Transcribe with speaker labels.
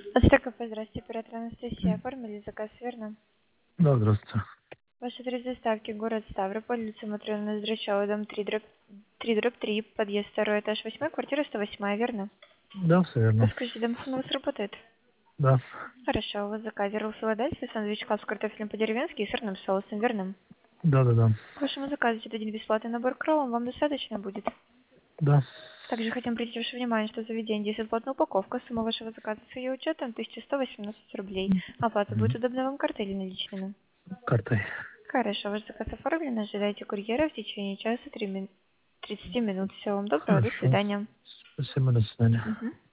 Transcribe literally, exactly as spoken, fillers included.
Speaker 1: АСТКП, здравствуйте, оператор Анастасия. Оформили заказ, верно?
Speaker 2: Да, здравствуйте.
Speaker 1: Ваш адрес доставки, город Ставрополь, улица Матрёна Ноздрачева, дом три, дробь три, подъезд второй этаж, восьмой, квартира сто восемь, верно?
Speaker 2: Да, все верно.
Speaker 1: Подскажите, домофон у вас работает?
Speaker 2: Да.
Speaker 1: Хорошо, у вас заказ ролл Филадельфия, сэндвич с картофелем по-деревенски и сырным соусом, верно?
Speaker 2: Да, да, да.
Speaker 1: К вашему заказу идет один бесплатный набор к роллам, вам достаточно будет?
Speaker 2: Да.
Speaker 1: Также хотим обратить ваше внимание, что за заведение действует платная упаковка. Сумма вашего заказа с ее учетом тысяча сто восемнадцать рублей. Оплата будет
Speaker 2: М,
Speaker 1: удобна вам картой или наличными.
Speaker 2: Картой.
Speaker 1: Хорошо, ваш заказ оформлен. Ожидайте курьера в течение часа тридцати минут. Всего вам доброго, до
Speaker 2: Хорошо.
Speaker 1: свидания.
Speaker 2: Спасибо, до свидания.
Speaker 1: Мгм.